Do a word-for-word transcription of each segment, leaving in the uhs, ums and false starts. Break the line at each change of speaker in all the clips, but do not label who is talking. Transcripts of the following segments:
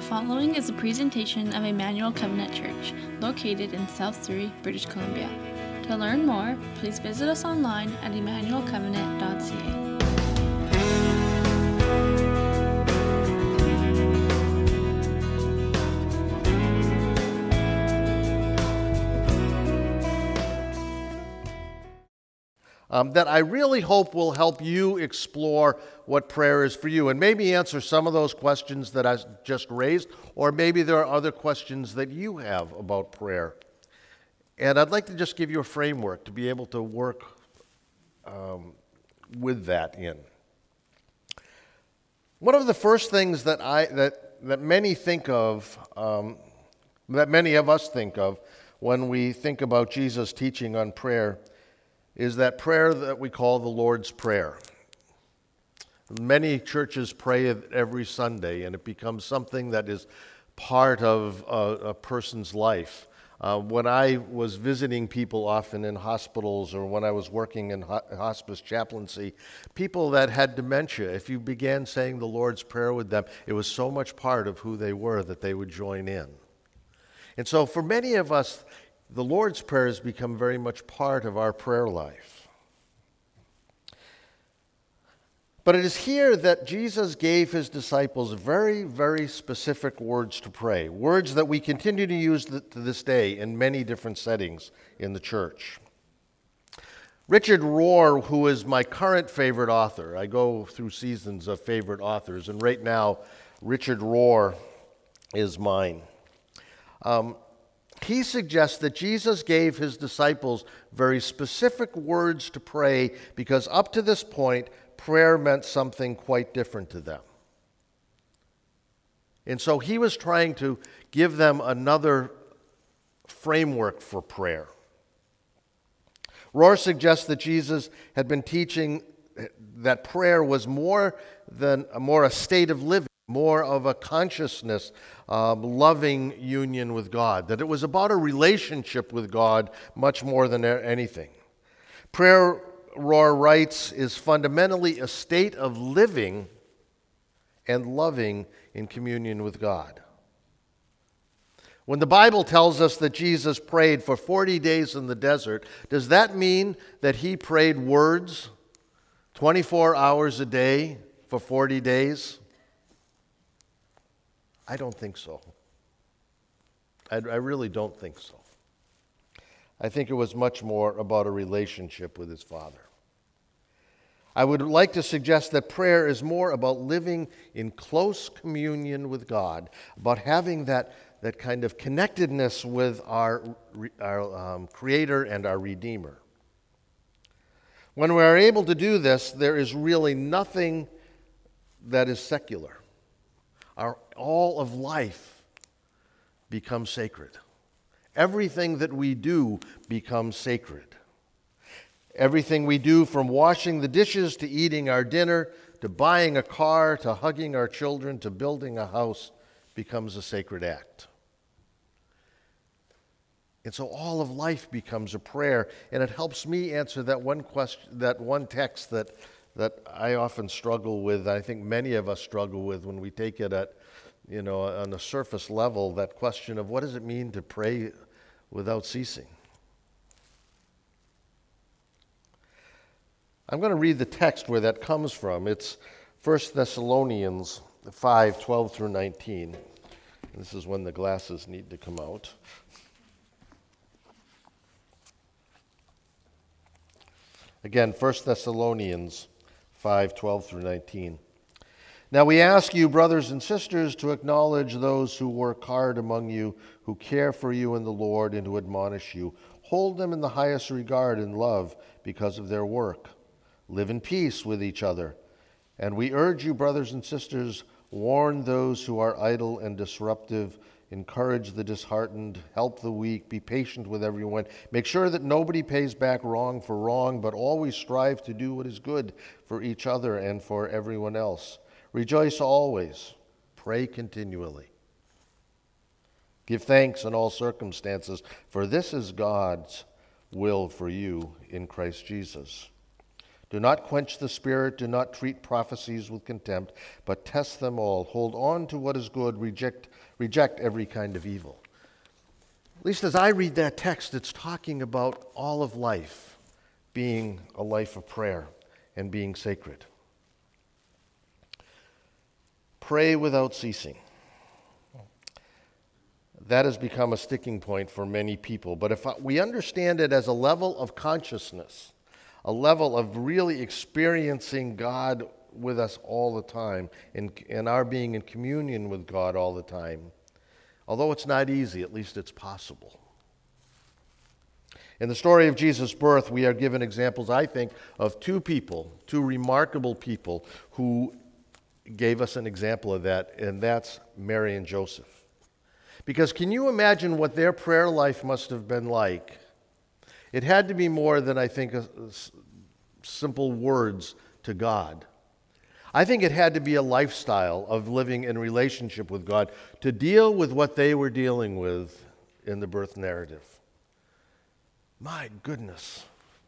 following is a presentation of Emmanuel Covenant Church, located in South Surrey, British Columbia. To learn more, please visit us online at emmanuel covenant dot c a.
Um, that I really hope will help you explore what prayer is for you and maybe answer some of those questions that I just raised, or maybe there are other questions that you have about prayer. And I'd like to just give you a framework to be able to work um, with that in. One of the first things that I that that many think of, um, that many of us think of when we think about Jesus' teaching on prayer, is that prayer that we call the Lord's Prayer. Many churches pray it every Sunday, and it becomes something that is part of a, a person's life. Uh, when I was visiting people often in hospitals, or when I was working in ho- hospice chaplaincy, people that had dementia, if you began saying the Lord's Prayer with them, it was so much part of who they were that they would join in. And so for many of us, the Lord's Prayer has become very much part of our prayer life. But it is here that Jesus gave his disciples very, very specific words to pray, words that we continue to use to this day in many different settings in the church. Richard Rohr, who is my current favorite author, I go through seasons of favorite authors, and right now Richard Rohr is mine. Um, He suggests that Jesus gave his disciples very specific words to pray because up to this point, prayer meant something quite different to them. And so he was trying to give them another framework for prayer. Rohr suggests that Jesus had been teaching that prayer was more than more a state of living, more of a consciousness, um, loving union with God, that it was about a relationship with God much more than anything. Prayer, Rohr writes, is fundamentally a state of living and loving in communion with God. When the Bible tells us that Jesus prayed for forty days in the desert, does that mean that he prayed words twenty-four hours a day for forty days? I don't think so. I, I really don't think so. I think it was much more about a relationship with his Father. I would like to suggest that prayer is more about living in close communion with God, about having that, that kind of connectedness with our, our um, Creator and our Redeemer. When we are able to do this, there is really nothing that is secular. Our, all of life becomes sacred. Everything that we do becomes sacred. Everything we do, from washing the dishes to eating our dinner, to buying a car, to hugging our children, to building a house, becomes a sacred act. And so all of life becomes a prayer, and it helps me answer that one question, that one text that that I often struggle with, I think many of us struggle with when we take it at, you know, on a surface level, that question of what does it mean to pray without ceasing? I'm going to read the text where that comes from. It's First Thessalonians five, twelve through nineteen. This is when the glasses need to come out. Again, First Thessalonians five, twelve through nineteen. Now we ask you, brothers and sisters, to acknowledge those who work hard among you, who care for you in the Lord and who admonish you. Hold them in the highest regard and love because of their work. Live in peace with each other. And we urge you, brothers and sisters, warn those who are idle and disruptive, encourage the disheartened, help the weak, be patient with everyone. Make sure that nobody pays back wrong for wrong, but always strive to do what is good for each other and for everyone else. Rejoice always. Pray continually. Give thanks in all circumstances, for this is God's will for you in Christ Jesus. Do not quench the Spirit. Do not treat prophecies with contempt, but test them all. Hold on to what is good. Reject, reject every kind of evil. At least as I read that text, it's talking about all of life being a life of prayer and being sacred. Pray without ceasing. That has become a sticking point for many people. But if we understand it as a level of consciousness, a level of really experiencing God with us all the time, and, and our being in communion with God all the time, although it's not easy, at least it's possible. In the story of Jesus' birth, we are given examples, I think, of two people, two remarkable people who gave us an example of that, and that's Mary and Joseph. Because can you imagine what their prayer life must have been like? It had to be more than, I think, a, a simple words to God. I think it had to be a lifestyle of living in relationship with God to deal with what they were dealing with in the birth narrative. My goodness.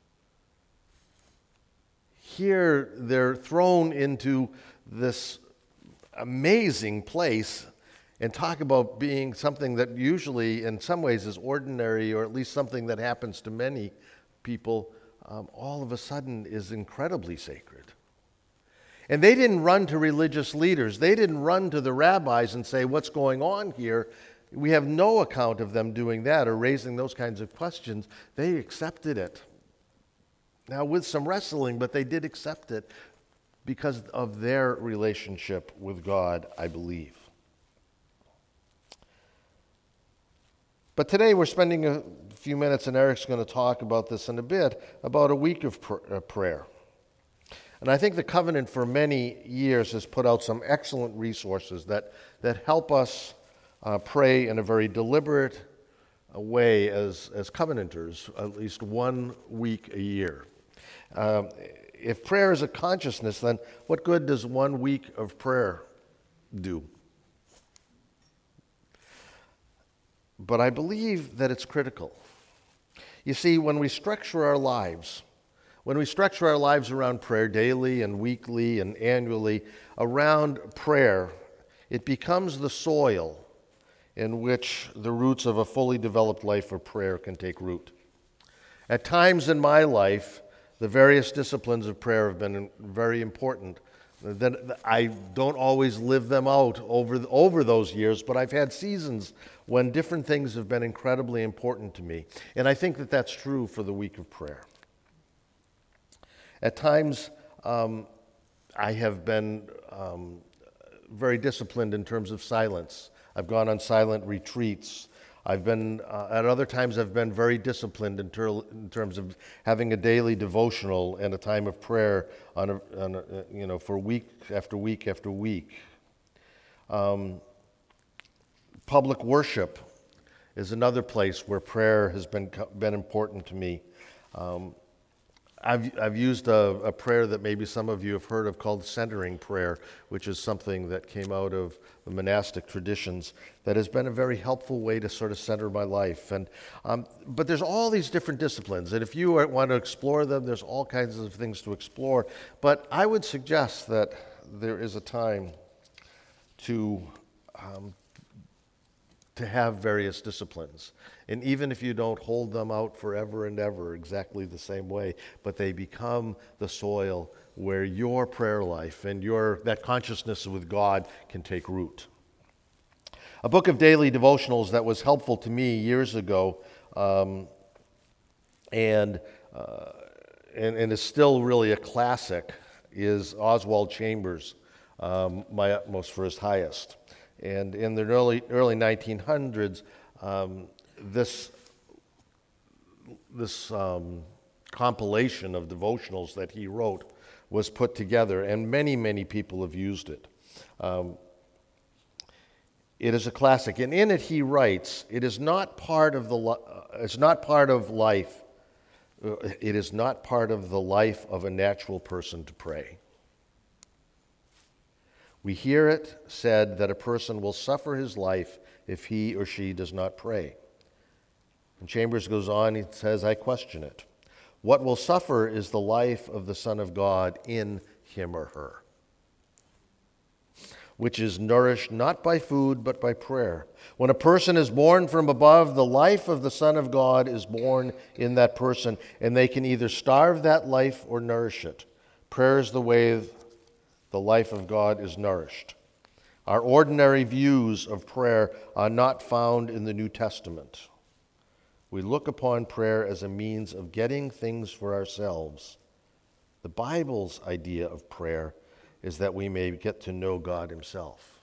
Here they're thrown into this amazing place and talk about being something that usually in some ways is ordinary, or at least something that happens to many people, um, all of a sudden is incredibly sacred. And they didn't run to religious leaders. They didn't run to the rabbis and say, what's going on here? We have no account of them doing that or raising those kinds of questions. They accepted it. Now, with some wrestling, but they did accept it because of their relationship with God, I believe. But today we're spending a few minutes, and Eric's going to talk about this in a bit, about a week of pr- uh, prayer. And I think the Covenant for many years has put out some excellent resources that, that help us uh, pray in a very deliberate uh, way as, as Covenanters, at least one week a year. Um, if prayer is a consciousness, then what good does one week of prayer do? But I believe that it's critical. You see, when we structure our lives, when we structure our lives around prayer daily and weekly and annually, around prayer, it becomes the soil in which the roots of a fully developed life of prayer can take root. At times in my life, the various disciplines of prayer have been very important. That I don't always live them out over, over those years, but I've had seasons when different things have been incredibly important to me. And I think that that's true for the week of prayer. At times, um, I have been um, very disciplined in terms of silence. I've gone on silent retreats. I've been, uh, at other times, I've been very disciplined in, ter- in terms of having a daily devotional and a time of prayer on, a, on a, you know, for week after week after week. Um, public worship is another place where prayer has been been important to me. Um, I've, I've used a, a prayer that maybe some of you have heard of called centering prayer, which is something that came out of the monastic traditions that has been a very helpful way to sort of center my life. And um, but there's all these different disciplines, and if you want to explore them, there's all kinds of things to explore. But I would suggest that there is a time to um, to have various disciplines. And even if you don't hold them out forever and ever exactly the same way, but they become the soil where your prayer life and your that consciousness with God can take root. A book of daily devotionals that was helpful to me years ago um, and, uh, and, and is still really a classic is Oswald Chambers' um, My Utmost for His Highest. And in the early early nineteen hundreds, um, this this um, compilation of devotionals that he wrote was put together, and many many people have used it. Um, it is a classic, and in it he writes, "It is not part of the uh, it's not part of life. Uh, it is not part of the life of a natural person to pray. We hear it said that a person will suffer his life if he or she does not pray." And Chambers goes on, he says, "I question it. What will suffer is the life of the Son of God in him or her, which is nourished not by food but by prayer. When a person is born from above, the life of the Son of God is born in that person, and they can either starve that life or nourish it. Prayer is the way the life of God is nourished. Our ordinary views of prayer are not found in the New Testament. We look upon prayer as a means of getting things for ourselves. The Bible's idea of prayer is that we may get to know God himself.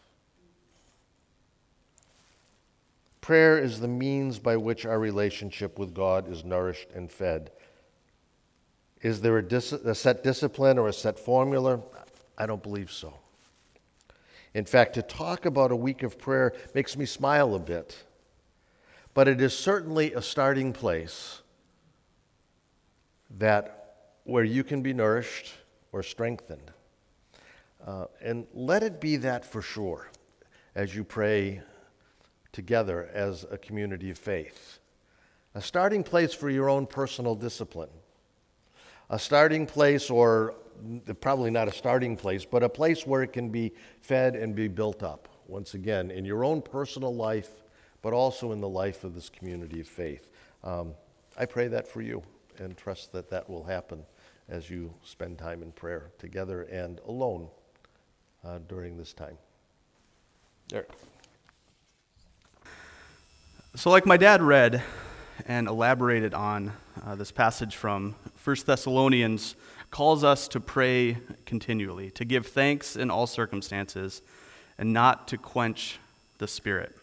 Prayer is the means by which our relationship with God is nourished and fed. Is there a, dis- a set discipline or a set formula? I don't believe so. In fact, to talk about a week of prayer makes me smile a bit. But it is certainly a starting place that where you can be nourished or strengthened. Uh, and let it be that for sure as you pray together as a community of faith. A starting place for your own personal discipline. A starting place, or probably not a starting place, but a place where it can be fed and be built up, once again, in your own personal life, but also in the life of this community of faith. Um, I pray that for you and trust that that will happen as you spend time in prayer together and alone uh, during this time. Eric.
So like my dad read and elaborated on, uh, this passage from First Thessalonians calls us to pray continually, to give thanks in all circumstances, and not to quench the Spirit.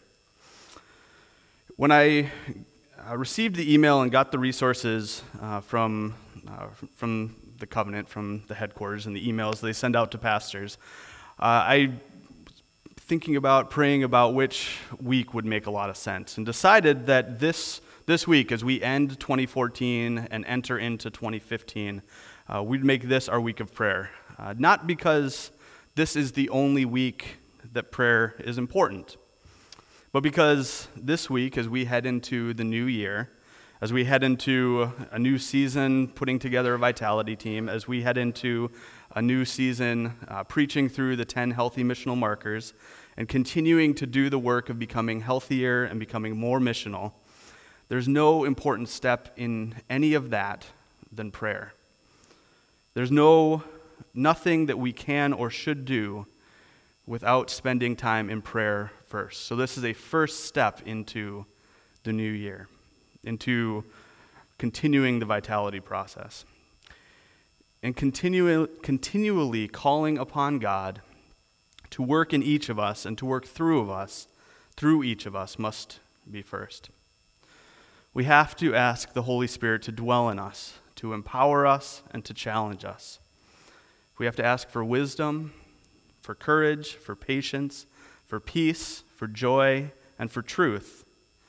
When I uh, received the email and got the resources uh, from uh, from the covenant, from the headquarters, and the emails they send out to pastors, uh, I was thinking about, praying about which week would make a lot of sense, and decided that this this week, as we end twenty fourteen and enter into twenty fifteen, uh, we'd make this our week of prayer. Uh, not because this is the only week that prayer is important, but because this week, as we head into the new year, as we head into a new season, putting together a vitality team, as we head into a new season, uh, preaching through the ten healthy missional markers, and continuing to do the work of becoming healthier and becoming more missional, there's no important step in any of that than prayer. There's no, nothing that we can or should do without spending time in prayer first. So this is a first step into the new year, into continuing the vitality process. And continue, continually calling upon God to work in each of us and to work through of us, through each of us must be first. We have to ask the Holy Spirit to dwell in us, to empower us, and to challenge us. We have to ask for wisdom, for courage, for patience, for peace, for joy, and for truth.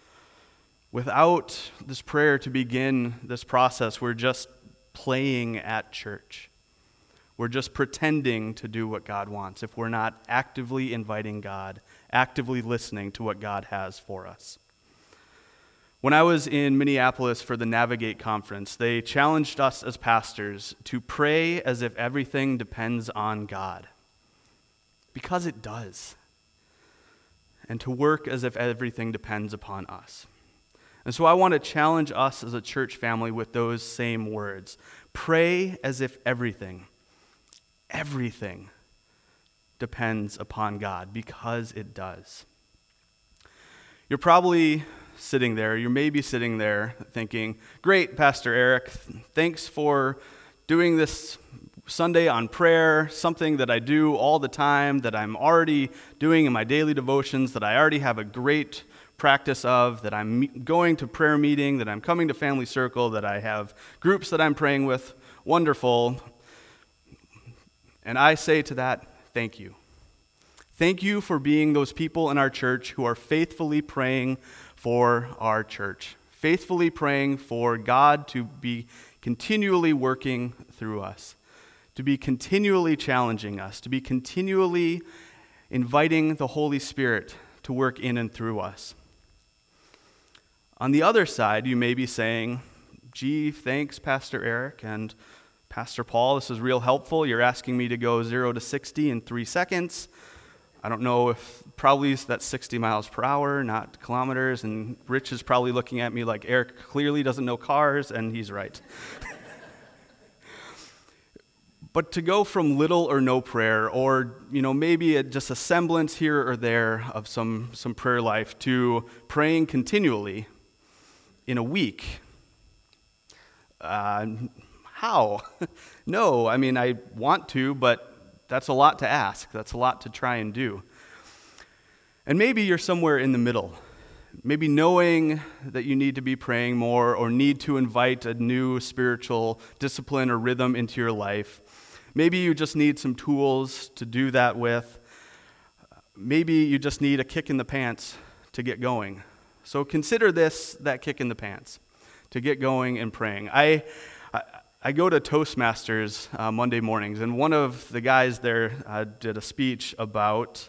Without this prayer to begin this process, we're just playing at church. We're just pretending to do what God wants if we're not actively inviting God, actively listening to what God has for us. When I was in Minneapolis for the Navigate conference, they challenged us as pastors to pray as if everything depends on God. Because it does. And to work as if everything depends upon us. And so I want to challenge us as a church family with those same words. Pray as if everything, everything depends upon God, because it does. You're probably sitting there, you may be sitting there thinking, great, Pastor Eric, thanks for doing this Sunday on prayer, something that I do all the time, that I'm already doing in my daily devotions, that I already have a great practice of, that I'm going to prayer meeting, that I'm coming to family circle, that I have groups that I'm praying with. Wonderful. And I say to that, thank you. Thank you for being those people in our church who are faithfully praying for our church, faithfully praying for God to be continually working through us, to be continually challenging us, to be continually inviting the Holy Spirit to work in and through us. On the other side, you may be saying, gee, thanks, Pastor Eric and Pastor Paul. This is real helpful. You're asking me to go zero to sixty in three seconds. I don't know if probably that's sixty miles per hour, not kilometers. And Rich is probably looking at me like Eric clearly doesn't know cars, and he's right. But to go from little or no prayer, or you know maybe a, just a semblance here or there of some, some prayer life, to praying continually in a week, uh, how? No, I mean, I want to, but that's a lot to ask. That's a lot to try and do. And maybe you're somewhere in the middle. Maybe knowing that you need to be praying more or need to invite a new spiritual discipline or rhythm into your life. Maybe you just need some tools to do that with. Maybe you just need a kick in the pants to get going. So consider this that kick in the pants to get going and praying. I I, I go to Toastmasters uh, Monday mornings, and one of the guys there uh, did a speech about,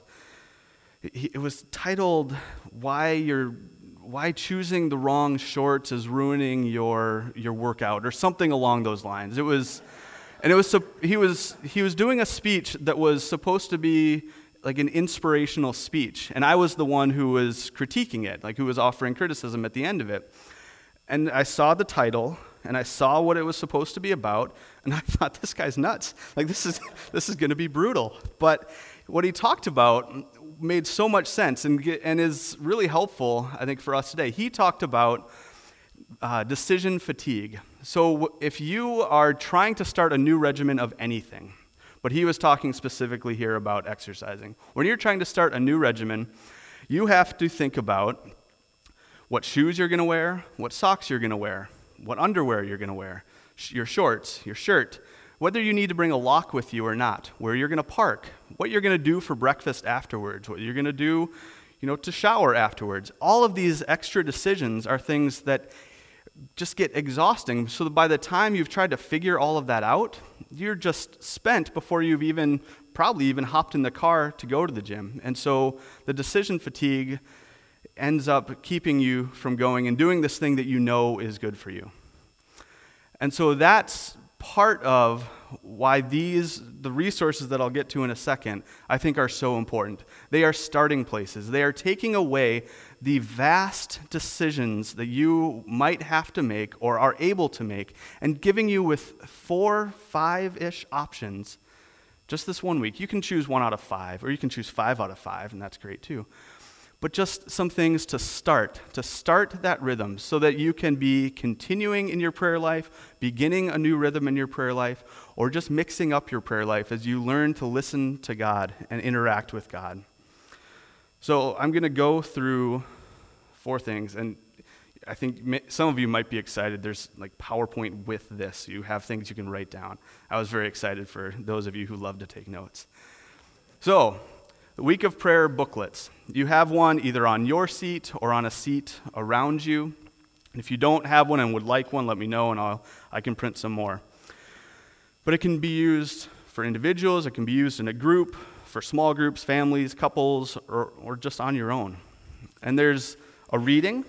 it was titled, Why You're Why Choosing the Wrong Shorts is Ruining Your Your Workout, or something along those lines. It was, and it was he was he was doing a speech that was supposed to be like an inspirational speech, and I was the one who was critiquing it, like who was offering criticism at the end of it. And I saw the title, and I saw what it was supposed to be about, and I thought, this guy's nuts. Like, this is this is going to be brutal. But what he talked about made so much sense and and is really helpful, I think, for us today. He talked about uh, decision fatigue. So if you are trying to start a new regimen of anything, but he was talking specifically here about exercising. When you're trying to start a new regimen, you have to think about what shoes you're going to wear, what socks you're going to wear, what underwear you're going to wear, your shorts, your shirt, whether you need to bring a lock with you or not, where you're going to park, what you're going to do for breakfast afterwards, what you're going to do, you know, to shower afterwards. All of these extra decisions are things that just get exhausting, so that by the time you've tried to figure all of that out, you're just spent before you've even, probably even hopped in the car to go to the gym. And so the decision fatigue ends up keeping you from going and doing this thing that you know is good for you. And so that's part of why these, the resources that I'll get to in a second, I think are so important. They are starting places. They are taking away the vast decisions that you might have to make or are able to make and giving you with four, five-ish options just this one week. You can choose one out of five, or you can choose five out of five, and that's great too. But just some things to start, to start that rhythm so that you can be continuing in your prayer life, beginning a new rhythm in your prayer life, or just mixing up your prayer life as you learn to listen to God and interact with God. So I'm going to go through four things, and I think some of you might be excited. There's like PowerPoint with this. You have things you can write down. I was very excited for those of you who love to take notes. So, the Week of Prayer booklets. You have one either on your seat or on a seat around you. And if you don't have one and would like one, let me know and I'll I can print some more. But it can be used for individuals, it can be used in a group, for small groups, families, couples, or, or just on your own. And there's a reading.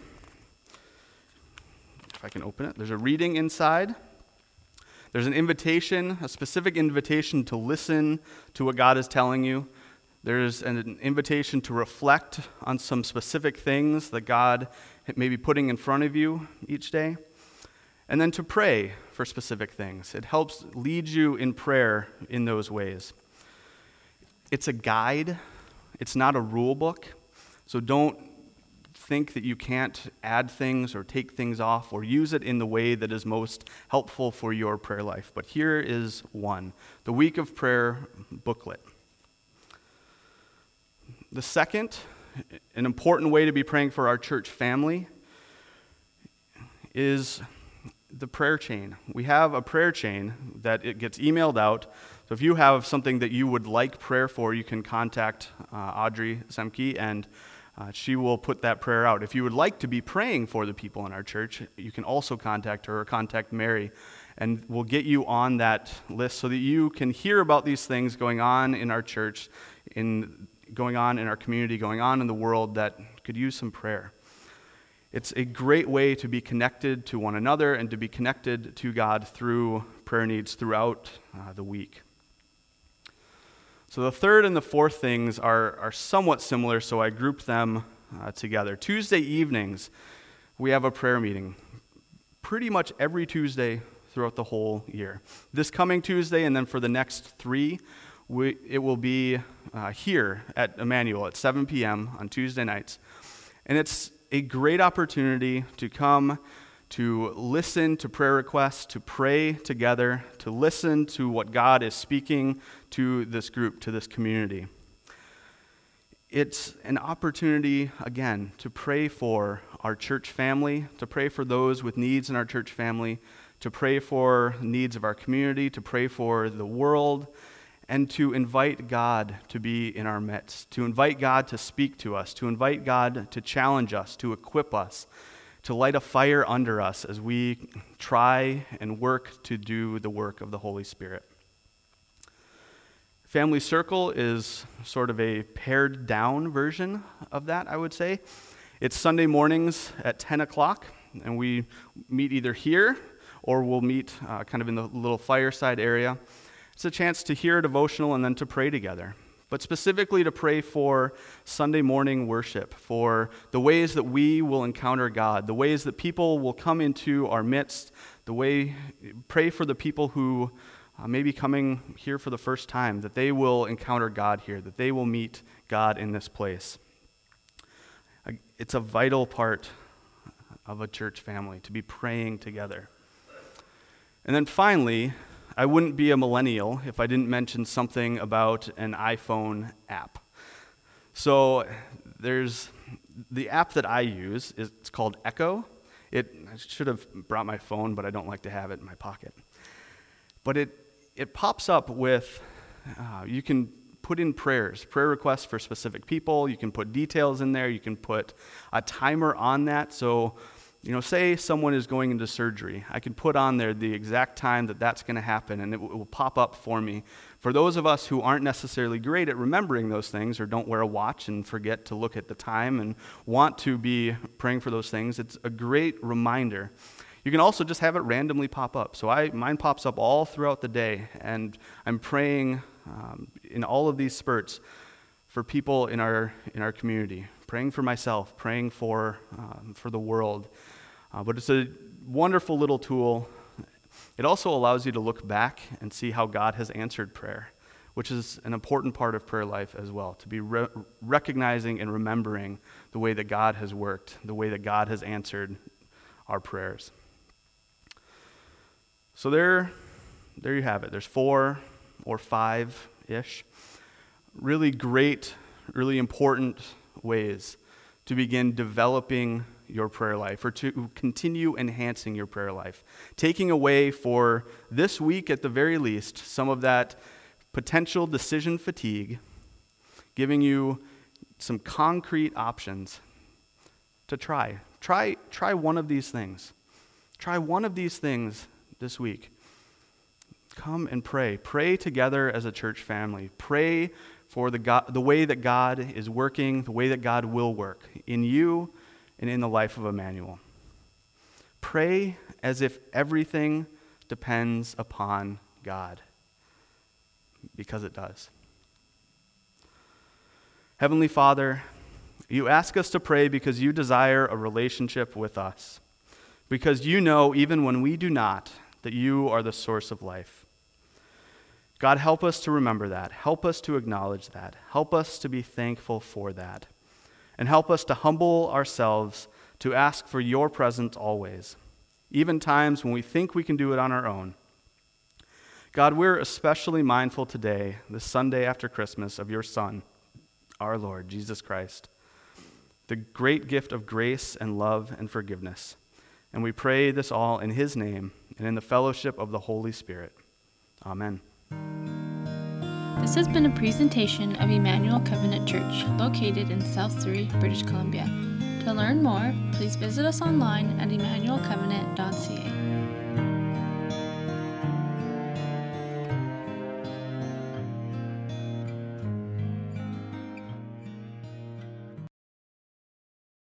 If I can open it. There's a reading inside. There's an invitation, a specific invitation to listen to what God is telling you. There's an invitation to reflect on some specific things that God may be putting in front of you each day. And then to pray for specific things. It helps lead you in prayer in those ways. It's a guide. It's not a rule book. So don't think that you can't add things or take things off or use it in the way that is most helpful for your prayer life. But here is one, the Week of Prayer booklet. The second, an important way to be praying for our church family is the prayer chain. We have a prayer chain that it gets emailed out. So if you have something that you would like prayer for, you can contact uh, Audrey Semke, and uh, she will put that prayer out. If you would like to be praying for the people in our church, you can also contact her or contact Mary, and we'll get you on that list so that you can hear about these things going on in our church, in going on in our community, going on in the world that could use some prayer. It's a great way to be connected to one another and to be connected to God through prayer needs throughout uh, the week. So the third and the fourth things are, are somewhat similar, so I grouped them uh, together. Tuesday evenings, we have a prayer meeting pretty much every Tuesday throughout the whole year. This coming Tuesday and then for the next three, we, it will be uh, here at Emmanuel at seven p.m. on Tuesday nights. And it's a great opportunity to come to listen to prayer requests, to pray together, to listen to what God is speaking to this group, to this community. It's an opportunity, again, to pray for our church family, to pray for those with needs in our church family, to pray for needs of our community, to pray for the world, and to invite God to be in our midst, to invite God to speak to us, to invite God to challenge us, to equip us, to light a fire under us as we try and work to do the work of the Holy Spirit. Family Circle is sort of a pared down version of that, I would say. It's Sunday mornings at ten o'clock, and we meet either here or we'll meet uh, kind of in the little fireside area. It's a chance to hear a devotional and then to pray together, but specifically to pray for Sunday morning worship, for the ways that we will encounter God, the ways that people will come into our midst, the way, pray for the people who uh, may be coming here for the first time, that they will encounter God here, that they will meet God in this place. It's a vital part of a church family to be praying together. And then finally, I wouldn't be a millennial if I didn't mention something about an iPhone app. So there's the app that I use, it's called Echo. It I should have brought my phone, but I don't like to have it in my pocket. But it it pops up with, uh, you can put in prayers, prayer requests for specific people. You can put details in there. You can put a timer on that. So, you know, say someone is going into surgery. I can put on there the exact time that that's going to happen, and it, w- it will pop up for me. For those of us who aren't necessarily great at remembering those things or don't wear a watch and forget to look at the time and want to be praying for those things, it's a great reminder. You can also just have it randomly pop up. So I mine pops up all throughout the day, and I'm praying um, in all of these spurts for people in our in our community, praying for myself, praying for um, for the world. Uh, but it's a wonderful little tool. It also allows you to look back and see how God has answered prayer, which is an important part of prayer life as well, to be re- recognizing and remembering the way that God has worked, the way that God has answered our prayers. So there, there you have it. There's four or five-ish really great, really important ways to begin developing your prayer life, or to continue enhancing your prayer life. Taking away for this week at the very least some of that potential decision fatigue, giving you some concrete options to try. Try, try one of these things. Try one of these things this week. Come and pray. Pray together as a church family. Pray for the God, the way that God is working, the way that God will work in you and in the life of Emmanuel. Pray as if everything depends upon God, because it does. Heavenly Father, you ask us to pray because you desire a relationship with us, because you know, even when we do not, that you are the source of life. God, help us to remember that. Help us to acknowledge that. Help us to be thankful for that. And help us to humble ourselves to ask for your presence always, even times when we think we can do it on our own. God, we're especially mindful today, this Sunday after Christmas, of your Son, our Lord, Jesus Christ, the great gift of grace and love and forgiveness. And we pray this all in his name and in the fellowship of the Holy Spirit. Amen.
This has been a presentation of Emmanuel Covenant Church, located in South Surrey, British Columbia. To learn more, please visit us online at emmanuel covenant